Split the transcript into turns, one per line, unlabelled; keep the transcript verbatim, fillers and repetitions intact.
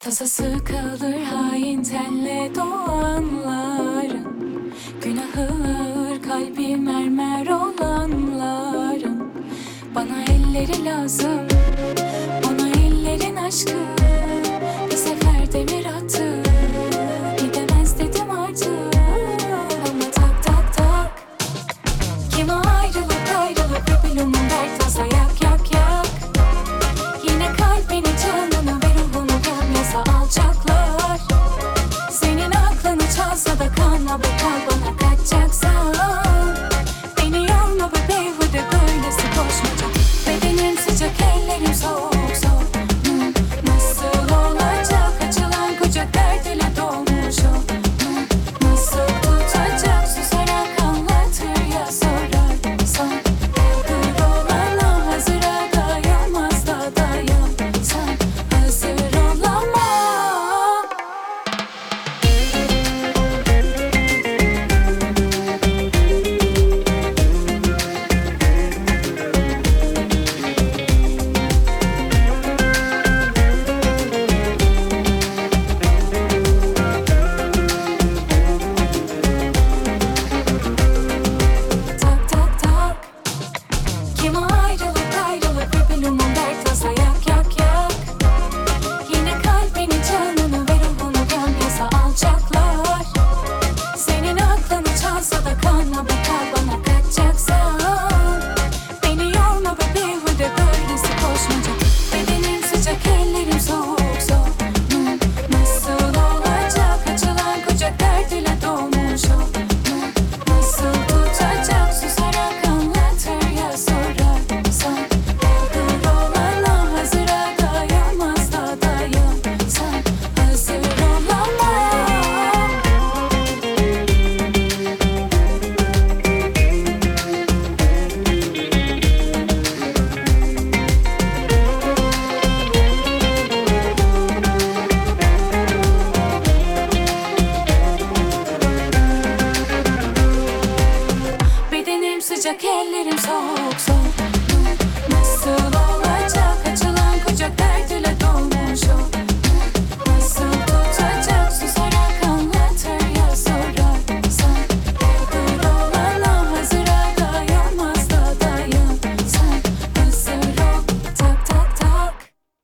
Tasası kalır hain tenle doğanların, günahı ağır kalbi mermer olanların. Bana elleri lazım, ona ellerin aşkı. Bir sefer demir attı, gidemez dedim artık. Ama tak tak tak, kime ayrılık ayrılık öpülümün dert tasa yak yak yak. Yine kalbini canını ve ruhunu gömmese alacaklar. Senin aklını çalsa da kanma be, kal bana kaçacaksan. Beni yorma be beyhude böylesi koşmaca. Bedenim sıcak ellerim soğuk soğuk. hmm, Nasıl olacak açılan kucak dert ile dolmuş o. hmm, Nasıl tutacak susarak anlatır ya sorarsan. Hazır olana hazıra dayanmaz da dayansan. Hazır olama. Tak tak tak, kime ayrılık ayrılık öpülümün dert tasa yak yak yak. Yine kalbini canını ve ruhunu gömmese alacaklar. Senin aklını çalsa da kanma be, kal bana kaçacaksan. Beni yorma be beyhude böylesi koşmaca. Bedenim sıcak ellerim soğuk soğuk. hmm, Nasıl olacak açılan kucak dert ile dolmuş o. hmm, Nasıl tutacak susarak anlatır ya sorarsan. Hazır olana hazıra dayanmaz da dayansan. Hazır olama. Bedenim sıcak ellerim soğuk soğuk.